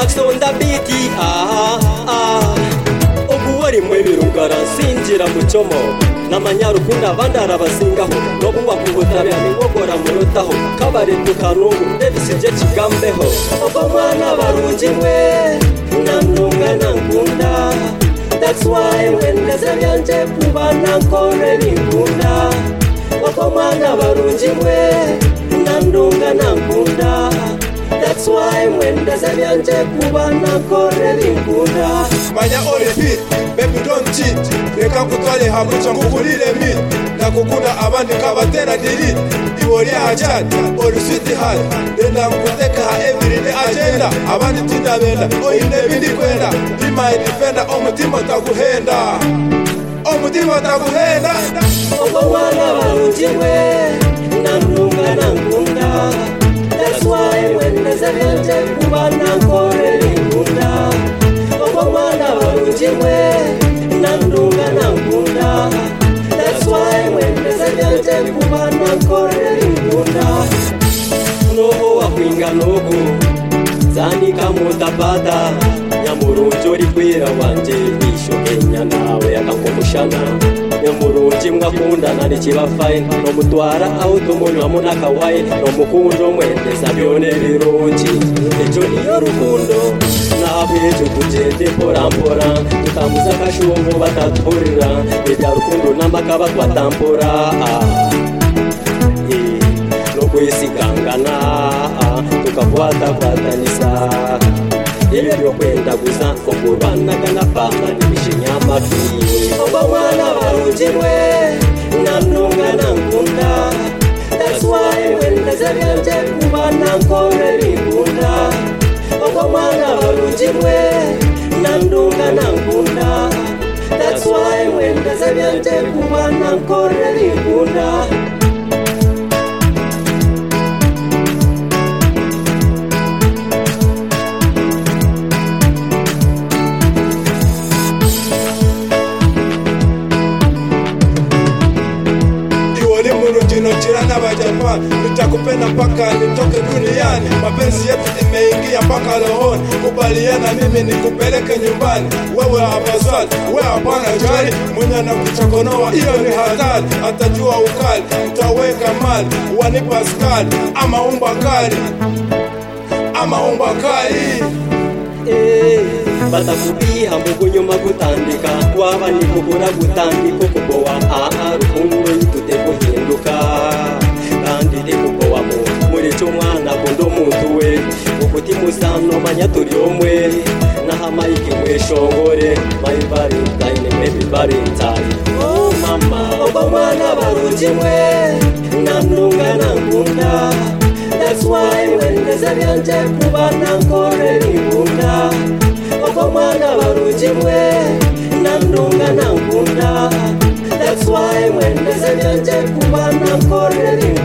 wax on the beat. Obuwari mwe birungara sinjira mucomo n'amanyarukunda abandi arabasingaho no buba kubutabya ningogora murotaho kabare tukarungu ndebisije kigambeho obo mwana barungi mwe namnunga nankunda. That's why when nezabyanze kubana nkore binkunda obo mwana barungi mwe namnunga nankunda. That's why when nezabyanze kubana nkore binkunda. Manya repeat, baby don't cheat. Reka kutwale habucha ngukulire meat. Nakukunda abandi kabatera delete. Iwori ajad, or sweet heart. Nenda nkuteka everyday agenda. Abandi tindabenda, oyine bindi kwenda. Be my defender, omutima taguhenda. Omutima taguhenda. Obo mwana barungi mwe namnunga nankunda. That's why when nezabyanze kubana nkore binkunda. Obo mwana barungi mwe namnunga nankunda. That's why when nezabyanze kubana nkore binkunda. Noho wakwinga nogo zanika mutapata nyamurungi uri kwera wanje isho enya nawe akankomushana. Nyamurungi mwakundana nikiba fine nomutwara aho tumunywa nakawayi nomukundo mwendeza byone birungi. Ejo niyo rukundo nabwejo tugende mpora tutamuza akashungu batatburira ebya rukundo n'amakaba twatampora no kwisigangana tukakwatanisha ibyo byo kwenda gusa kukurwanaga na papa n'ibishinyamafi. Obo mwana barungi mwe namnunga nankunda. That's why when nezabyanze kubana nkore binkunda. Obo mwana barungi mwe namnunga nankunda. That's why when nezabyanze kubana nkore binkunda. Jirana wa Japan, nitakupenda mpaka nitoke duniani. Mapenzi yetu imeingia mpaka rohoni. Kubaliana mimi nikupeleke nyumbani. Wewe hapaswali, wewe hapana jari. Mwenye anakuchokonoa hiyo ni hatari. Atajua ukali, utaweka mali. Wanipa skali, ama umba kali. Ama umba kali. Batakubiha mugunyuma gutandika waba nikugura gutandika kubowa rukundo yitute kuhinduka kandi ndikubowa muri cyo mwana kundo muntu we ukuti musano manya turi omwe naha maiki mweshongore my valentine baby valentine. Oh mama obo mwana barungi mwe namnunga nankunda. That's why when nezabyanze kubana nkore binkunda. Obo mwana barungi mwe namnunga nankunda. That's why when nezabyanze kubana nkore binkunda.